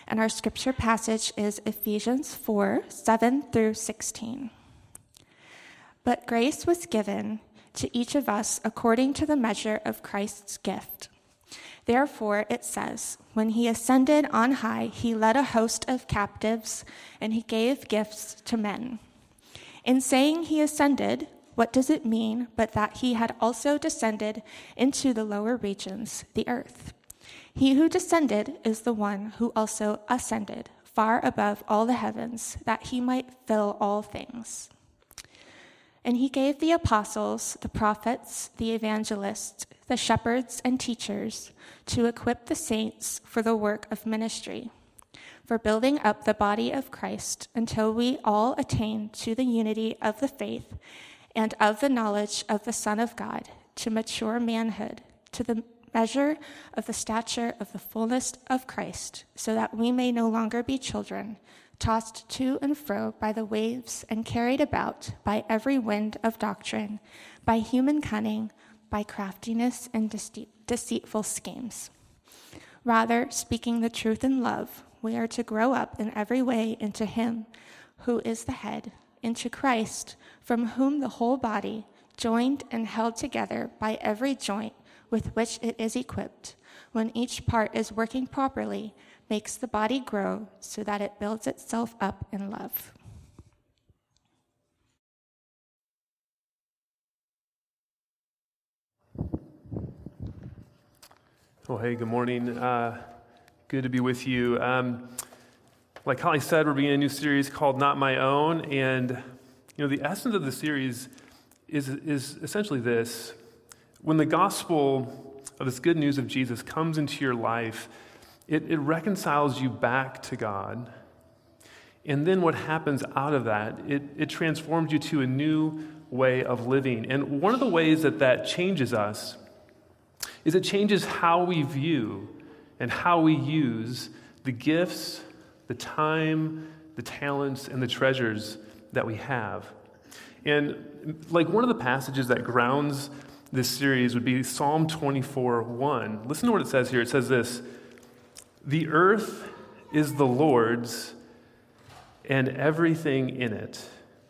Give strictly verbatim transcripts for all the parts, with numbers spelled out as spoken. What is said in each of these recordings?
And our scripture passage is Ephesians four, seven through sixteen. But grace was given to each of us according to the measure of Christ's gift. Therefore, it says, when he ascended on high, he led a host of captives, and he gave gifts to men. In saying he ascended, what does it mean but that he had also descended into the lower regions, the earth? He who descended is the one who also ascended far above all the heavens, that he might fill all things. And he gave the apostles, the prophets, the evangelists, the shepherds, and teachers to equip the saints for the work of ministry, for building up the body of Christ until we all attain to the unity of the faith and of the knowledge of the Son of God, to mature manhood, to the measure of the stature of the fullness of Christ, so that we may no longer be children, tossed to and fro by the waves and carried about by every wind of doctrine, by human cunning, by craftiness and deceit, deceitful schemes. Rather, speaking the truth in love, we are to grow up in every way into him who is the head, into Christ, from whom the whole body, joined and held together by every joint with which it is equipped, when each part is working properly, makes the body grow so that it builds itself up in love. Well, hey, good morning. Uh, good to be with you. Um, like Holly said, we're beginning a new series called Not My Own, and you know the essence of the series is is essentially this: when the gospel of this good news of Jesus comes into your life, It, it reconciles you back to God. And then what happens out of that, it, it transforms you to a new way of living. And one of the ways that that changes us is it changes how we view and how we use the gifts, the time, the talents, and the treasures that we have. And like one of the passages that grounds this series would be Psalm twenty-four one. Listen to what it says here. It says this: the earth is the Lord's and everything in it.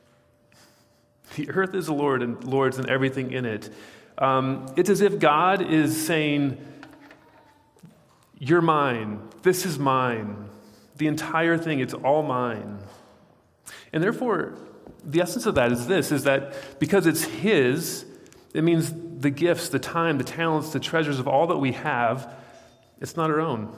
The earth is the Lord and Lord's and everything in it. Um, it's as if God is saying, you're mine. This is mine. The entire thing, it's all mine. And therefore, the essence of that is this, is that because it's his, it means the gifts, the time, the talents, the treasures of all that we have, it's not our own.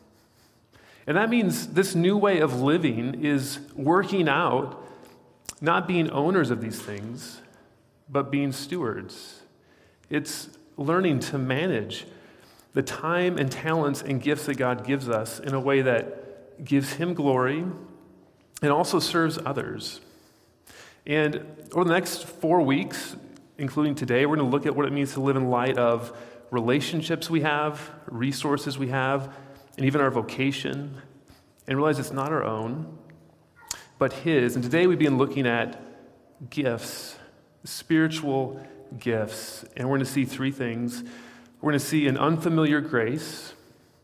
And that means this new way of living is working out, not being owners of these things, but being stewards. It's learning to manage the time and talents and gifts that God gives us in a way that gives him glory and also serves others. And over the next four weeks, including today, we're going to look at what it means to live in light of relationships we have, resources we have, and even our vocation, and realize it's not our own, but his. And today we begin looking at gifts, spiritual gifts, and we're going to see three things. We're going to see an unfamiliar grace,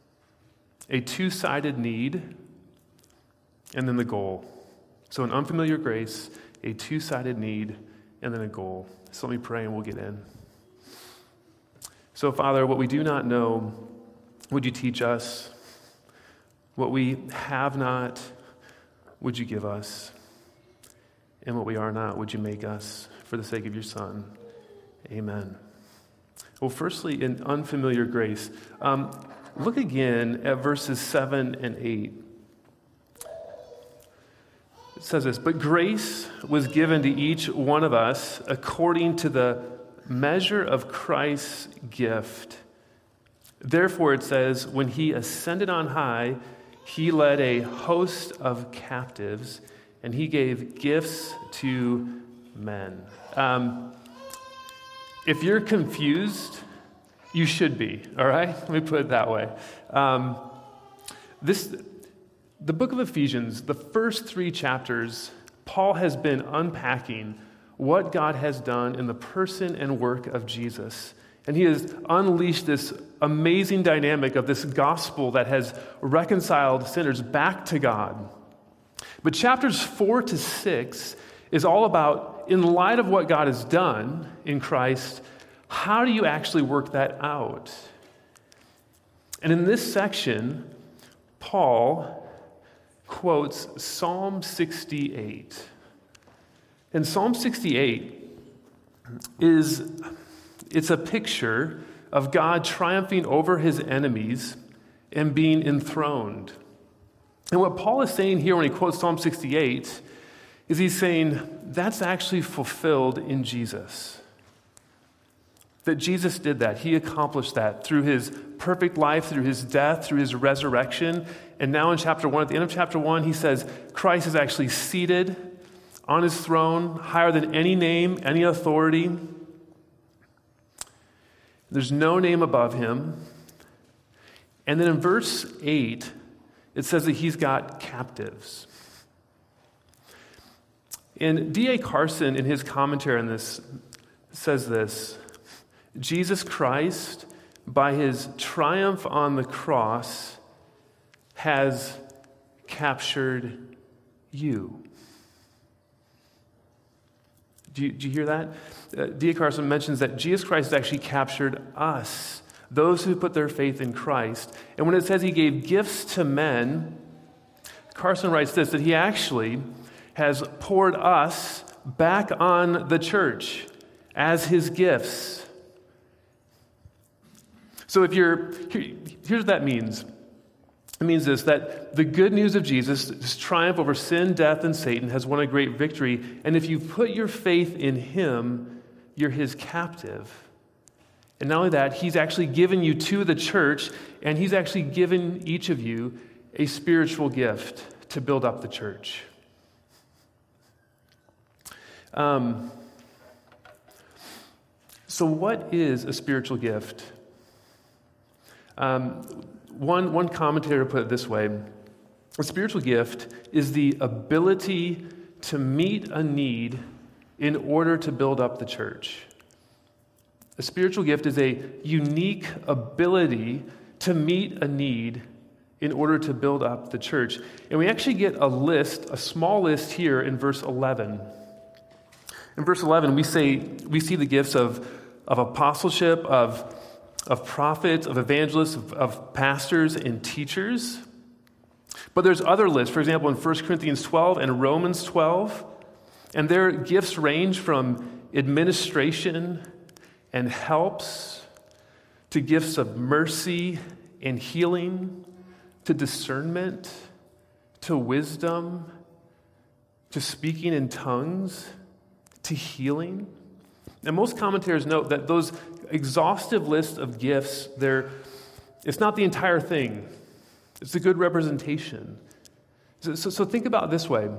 a two-sided need, and then the goal. So an unfamiliar grace, a two-sided need, and then a goal. So let me pray and we'll get in. So Father, what we do not know, would you teach us? What we have not, would you give us? And what we are not, would you make us for the sake of your Son? Amen. Well, firstly, in unfamiliar grace, um, look again at verses seven and eight. It says this: but grace was given to each one of us according to the measure of Christ's gift. Therefore, it says, when he ascended on high, he led a host of captives, and he gave gifts to men. Um, if you're confused, you should be, all right? Let me put it that way. Um, this, the book of Ephesians, the first three chapters, Paul has been unpacking what God has done in the person and work of Jesus And he has unleashed this amazing dynamic of this gospel that has reconciled sinners back to God. But chapters four to six is all about, in light of what God has done in Christ, how do you actually work that out? And in this section, Paul quotes Psalm sixty-eight. And Psalm sixty-eight is, it's a picture of God triumphing over his enemies and being enthroned. And what Paul is saying here when he quotes Psalm sixty-eight is he's saying that's actually fulfilled in Jesus. That Jesus did that. He accomplished that through his perfect life, through his death, through his resurrection. And now in chapter one, at the end of chapter one, he says Christ is actually seated on his throne, higher than any name, any authority. There's no name above him. And then in verse eight, it says that he's got captives. And D A Carson, in his commentary on this, says this: Jesus Christ, by his triumph on the cross, has captured you. Do you, do you hear that? Uh, D A Carson mentions that Jesus Christ has actually captured us, those who put their faith in Christ. And when it says he gave gifts to men, Carson writes this, that he actually has poured us back on the church as his gifts. So if you're, here, here's what that means. It means this, that the good news of Jesus, his triumph over sin, death, and Satan, has won a great victory. And if you put your faith in him, you're his captive. And not only that, he's actually given you to the church, and he's actually given each of you a spiritual gift to build up the church. Um, so what is a spiritual gift? Um, one, one commentator put it this way: a spiritual gift is the ability to meet a need in order to build up the church. A spiritual gift is a unique ability to meet a need in order to build up the church. And we actually get a list, a small list here in verse eleven. In verse eleven, we say we see the gifts of, of apostleship, of, of prophets, of evangelists, of, of pastors and teachers. But there's other lists, for example, in First Corinthians twelve and Romans twelve, and their gifts range from administration and helps to gifts of mercy and healing, to discernment, to wisdom, to speaking in tongues, to healing. And most commentators note that those exhaustive lists of gifts, they're, it's not the entire thing. It's a good representation. So, so, so think about it this way.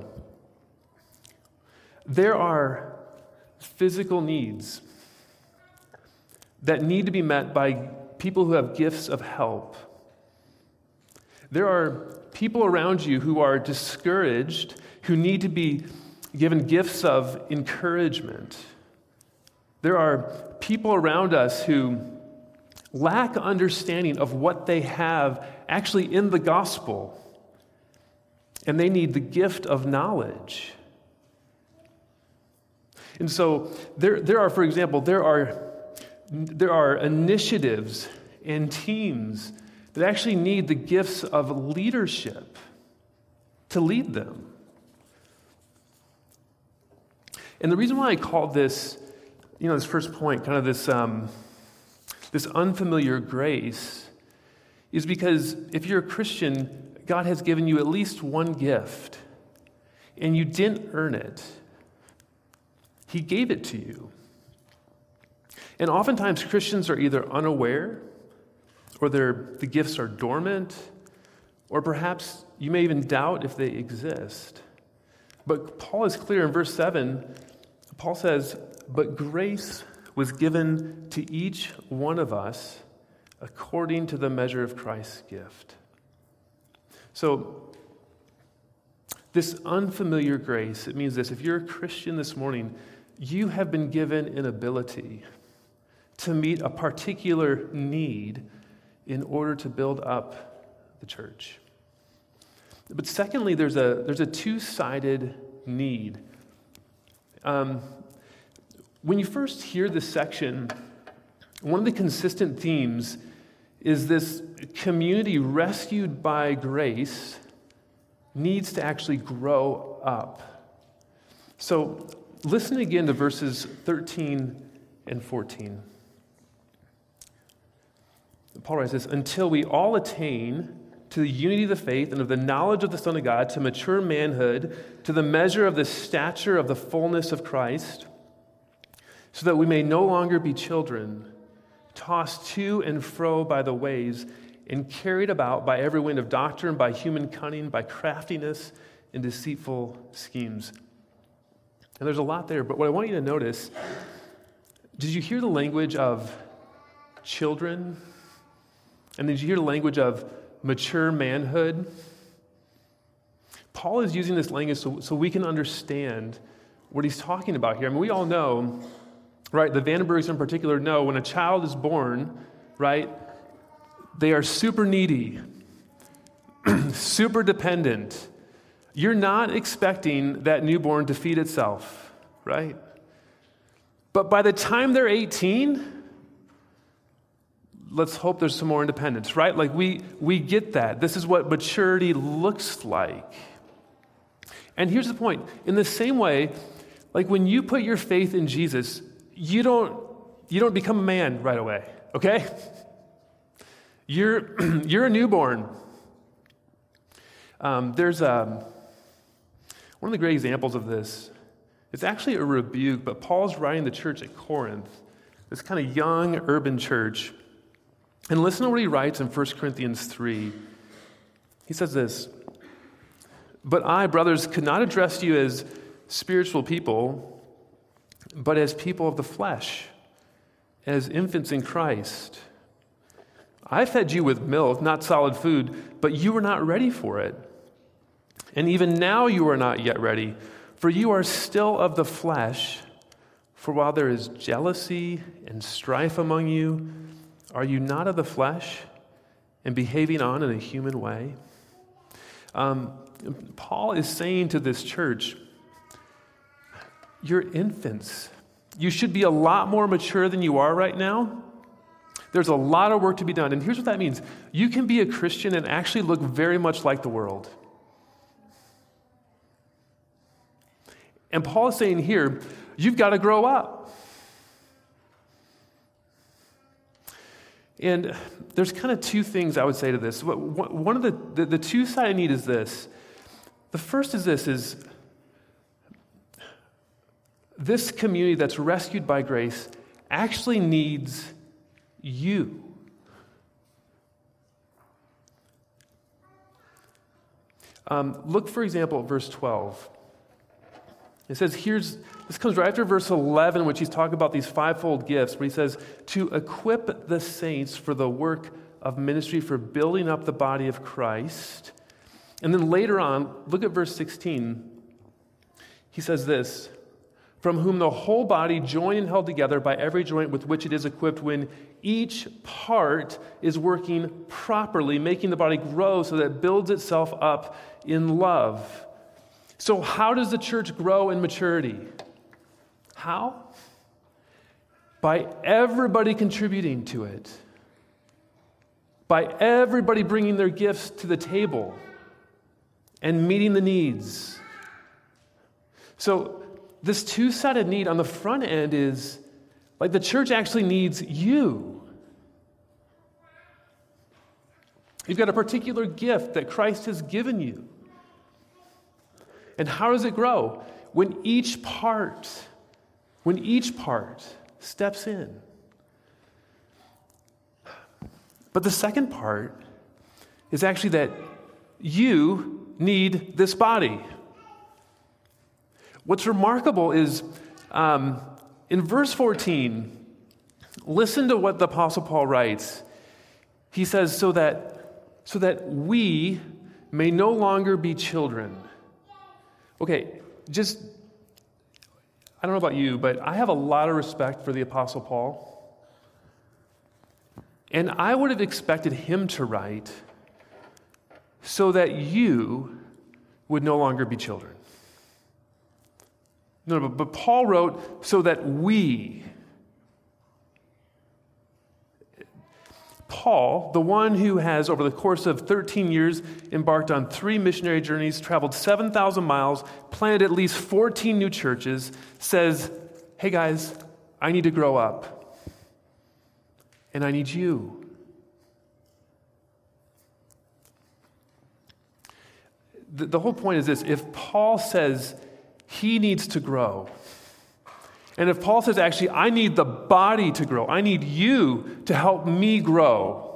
There are physical needs that need to be met by people who have gifts of help. There are people around you who are discouraged, who need to be given gifts of encouragement. There are people around us who lack understanding of what they have actually in the gospel, and they need the gift of knowledge. And so there, there are, for example, there are, there are initiatives and teams that actually need the gifts of leadership to lead them. And the reason why I called this, you know, this first point, kind of this, um, this unfamiliar grace, is because if you're a Christian, God has given you at least one gift, and you didn't earn it. He gave it to you. And oftentimes Christians are either unaware, or the gifts are dormant, or perhaps you may even doubt if they exist. But Paul is clear in verse seven. Paul says, "But grace was given to each one of us according to the measure of Christ's gift." So, this unfamiliar grace, it means this: if you're a Christian this morning, you have been given an ability to meet a particular need in order to build up the church. But secondly, there's a, there's a two-sided need. Um, when you first hear this section, one of the consistent themes is this community rescued by grace needs to actually grow up. So listen again to verses thirteen and fourteen. Paul writes this, until we all attain to the unity of the faith and of the knowledge of the Son of God, to mature manhood, to the measure of the stature of the fullness of Christ, so that we may no longer be children, tossed to and fro by the waves, and carried about by every wind of doctrine, by human cunning, by craftiness and deceitful schemes. And there's a lot there, but what I want you to notice, did you hear the language of children? And did you hear the language of mature manhood? Paul is using this language so, so we can understand what he's talking about here. I mean, we all know, right, the Vandenbergs in particular know when a child is born, right, they are super needy, super dependent. You're not expecting that newborn to feed itself, right? But by the time they're eighteen, let's hope there's some more independence, right? Like we we get that. This is what maturity looks like. And here's the point. In the same way, like when you put your faith in Jesus, you don't you don't become a man right away, okay? You're you're a newborn. Um, there's a, one of the great examples of this. It's actually a rebuke, but Paul's writing the church at Corinth, this kind of young urban church. And listen to what he writes in First Corinthians three. He says this, but I, brothers, could not address you as spiritual people, but as people of the flesh, as infants in Christ. I fed you with milk, not solid food, but you were not ready for it. And even now you are not yet ready, for you are still of the flesh. For while there is jealousy and strife among you, are you not of the flesh and behaving on in a human way? Um, Paul is saying to this church, you're infants. You should be a lot more mature than you are right now. There's a lot of work to be done. And here's what that means. You can be a Christian and actually look very much like the world. And Paul is saying here, you've got to grow up. And there's kind of two things I would say to this. One of the, the, the two-sided need is this. The first is this, is this community that's rescued by grace actually needs you. Um, look, for example, at verse twelve. It says, here's, this comes right after verse eleven, which he's talking about these fivefold gifts, where he says, to equip the saints for the work of ministry, for building up the body of Christ. And then later on, look at verse sixteen. He says this, from whom the whole body, joined and held together by every joint with which it is equipped, when each part is working properly, making the body grow so that it builds itself up in love. So how does the church grow in maturity? How? By everybody contributing to it. By everybody bringing their gifts to the table and meeting the needs. So this two-sided need on the front end is, like, the church actually needs you. You've got a particular gift that Christ has given you. And how does it grow? When each part, when each part steps in. But the second part is actually that you need this body. What's remarkable is um, in verse fourteen, listen to what the Apostle Paul writes. He says, so that, so that we may no longer be children. Okay, just, I don't know about you, but I have a lot of respect for the Apostle Paul. And I would have expected him to write, so that you would no longer be children. No, but, but Paul wrote, so that we. Paul, the one who has, over the course of thirteen years, embarked on three missionary journeys, traveled seven thousand miles, planted at least fourteen new churches, says, hey guys, I need to grow up. And I need you. The, the whole point is this: if Paul says he needs to grow, and if Paul says, actually, I need the body to grow, I need you to help me grow,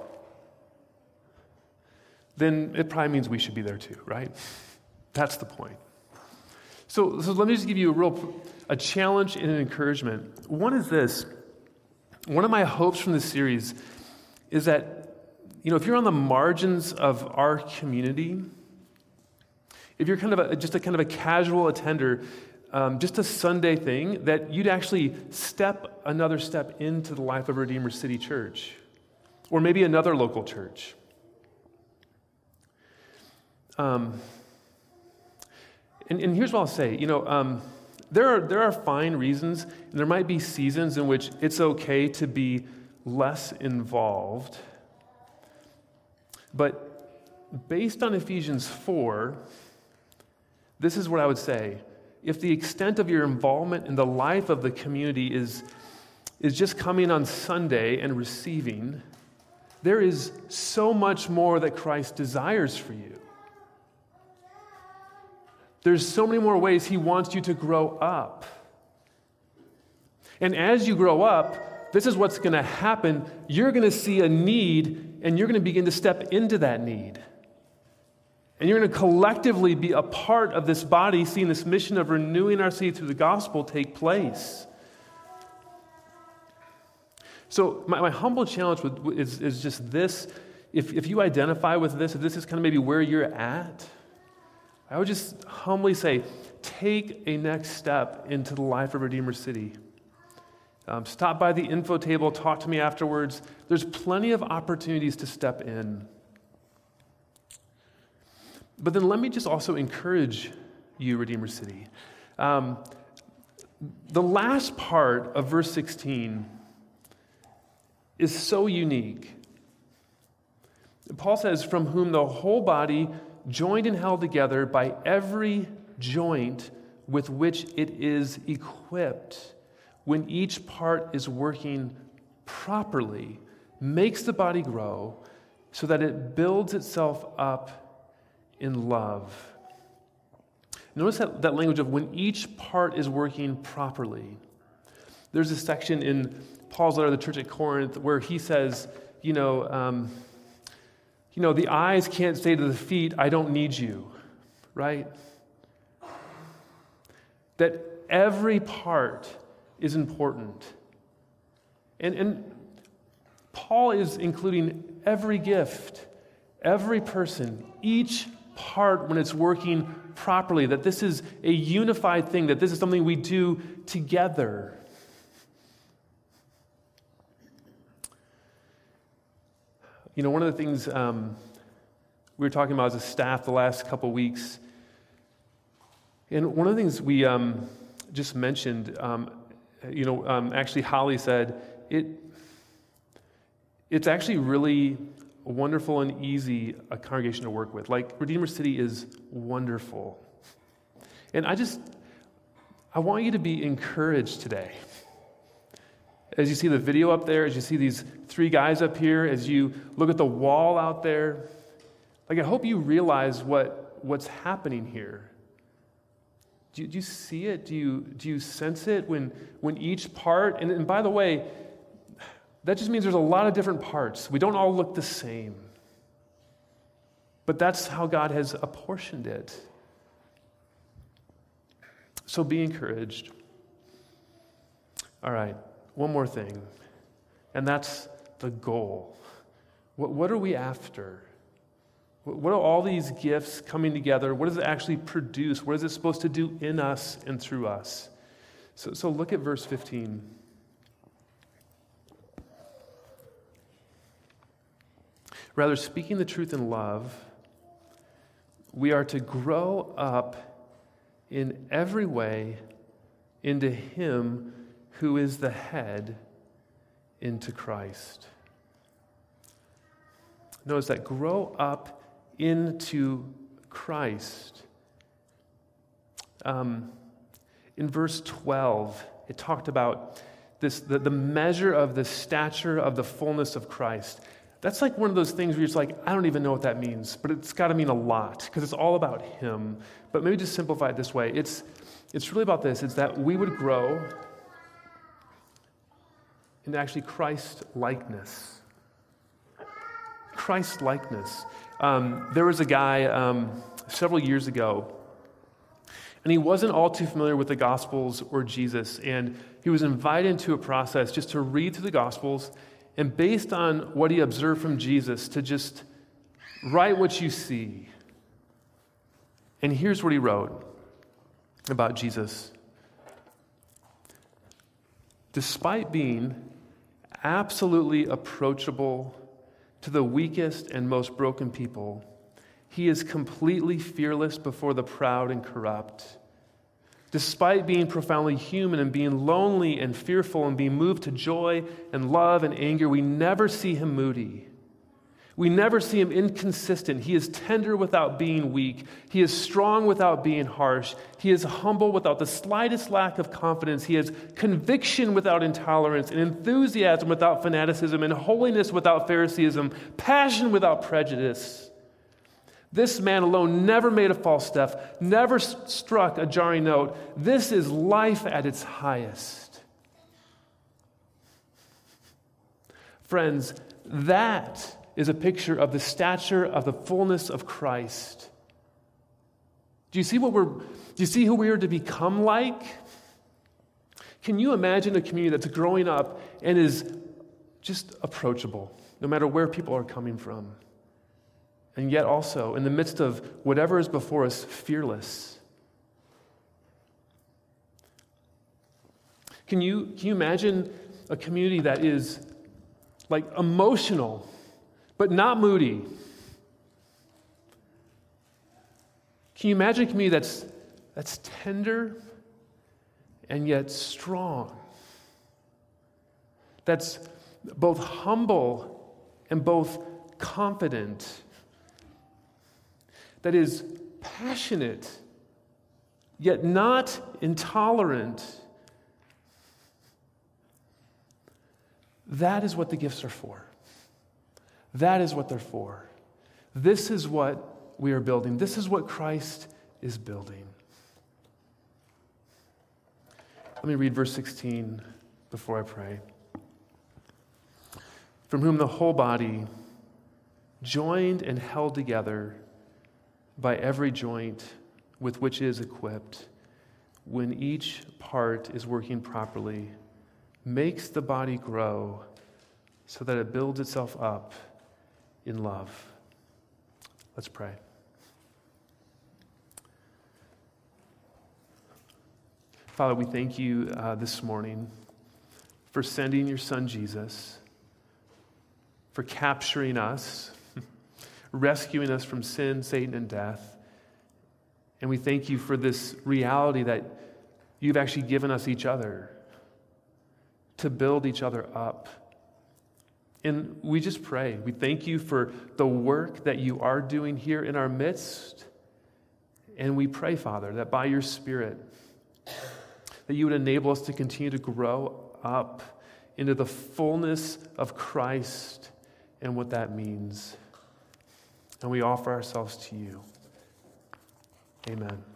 then it probably means we should be there too, right? That's the point. So, so let me just give you a real a challenge and an encouragement. One is this. One of my hopes from this series is that, you know, if you're on the margins of our community, if you're kind of a, just a kind of a casual attender, um, just a Sunday thing, that you'd actually step another step into the life of Redeemer City Church, or maybe another local church. Um, and, and here's what I'll say. You know, um, there are there are fine reasons, and there might be seasons in which it's okay to be less involved. But based on Ephesians four, this is what I would say. If the extent of your involvement in the life of the community is, is just coming on Sunday and receiving, there is so much more that Christ desires for you. There's so many more ways he wants you to grow up. And as you grow up, this is what's going to happen. You're going to see a need, and you're going to begin to step into that need. And you're going to collectively be a part of this body, seeing this mission of renewing our city through the gospel take place. So my, my humble challenge with, is, is just this. If, if you identify with this, if this is kind of maybe where you're at, I would just humbly say, take a next step into the life of Redeemer City. Um, stop by the info table, talk to me afterwards. There's plenty of opportunities to step in. But then let me just also encourage you, Redeemer City. Um, the last part of verse sixteen is so unique. Paul says, from whom the whole body, joined and held together by every joint with which it is equipped, when each part is working properly, makes the body grow so that it builds itself up in love. Notice that, that language of when each part is working properly. There's a section in Paul's letter to the church at Corinth where he says, you know, um, you know, the eyes can't say to the feet, I don't need you, right? That every part is important. And, and Paul is including every gift, every person, each part when it's working properly, that this is a unified thing, that this is something we do together. You know, one of the things um, we were talking about as a staff the last couple weeks, and one of the things we um, just mentioned, um, you know, um, actually Holly said, it. it's actually really wonderful and easy a congregation to work with. Like, Redeemer City is wonderful. And I just, I want you to be encouraged today. As you see the video up there, as you see these three guys up here, as you look at the wall out there, like, I hope you realize what, what's happening here. Do you, do you see it? Do you, do you sense it when, when each part, and, and by the way, that just means there's a lot of different parts. We don't all look the same. But that's how God has apportioned it. So be encouraged. All right, one more thing, and that's the goal. What, what are we after? What are all these gifts coming together? What does it actually produce? What is it supposed to do in us and through us? So, so look at verse fifteen. Rather, speaking the truth in love, we are to grow up in every way into Him who is the head, into Christ. Notice that, grow up into Christ. Um, in verse twelve, it talked about this the, the measure of the stature of the fullness of Christ. That's like one of those things where you're just like, I don't even know what that means, but it's got to mean a lot because it's all about Him. But maybe just simplify it this way. It's, it's really about this. It's that we would grow into actually Christ-likeness. Christ-likeness. Um, there was a guy um, several years ago, and he wasn't all too familiar with the Gospels or Jesus, and he was invited into a process just to read through the Gospels, and based on what he observed from Jesus, to just write what you see. And here's what he wrote about Jesus. Despite being absolutely approachable to the weakest and most broken people, He is completely fearless before the proud and corrupt. Despite being profoundly human and being lonely and fearful and being moved to joy and love and anger, we never see Him moody. We never see Him inconsistent. He is tender without being weak. He is strong without being harsh. He is humble without the slightest lack of confidence. He has conviction without intolerance, and enthusiasm without fanaticism, and holiness without Phariseeism, passion without prejudice. This man alone never made a false step, never st- struck a jarring note. This is life at its highest. Friends, that is a picture of the stature of the fullness of Christ. Do you see what we're, do you see who we are to become like? Can you imagine a community that's growing up and is just approachable, no matter where people are coming from? And yet also, in the midst of whatever is before us, fearless. Can you, can you imagine a community that is like emotional, but not moody? Can you imagine a community that's, that's tender and yet strong? That's both humble and both confident. That is passionate, yet not intolerant. That is what the gifts are for. That is what they're for. This is what we are building. This is what Christ is building. Let me read verse sixteen before I pray. From whom the whole body, joined and held together by every joint with which it is equipped, when each part is working properly, makes the body grow so that it builds itself up in love. Let's pray. Father, we thank you uh, this morning for sending your Son Jesus, for capturing us, rescuing us from sin, Satan, and death. And we thank you for this reality that you've actually given us each other to build each other up. And we just pray. We thank you for the work that you are doing here in our midst. And we pray, Father, that by your Spirit, that you would enable us to continue to grow up into the fullness of Christ and what that means. And we offer ourselves to you. Amen.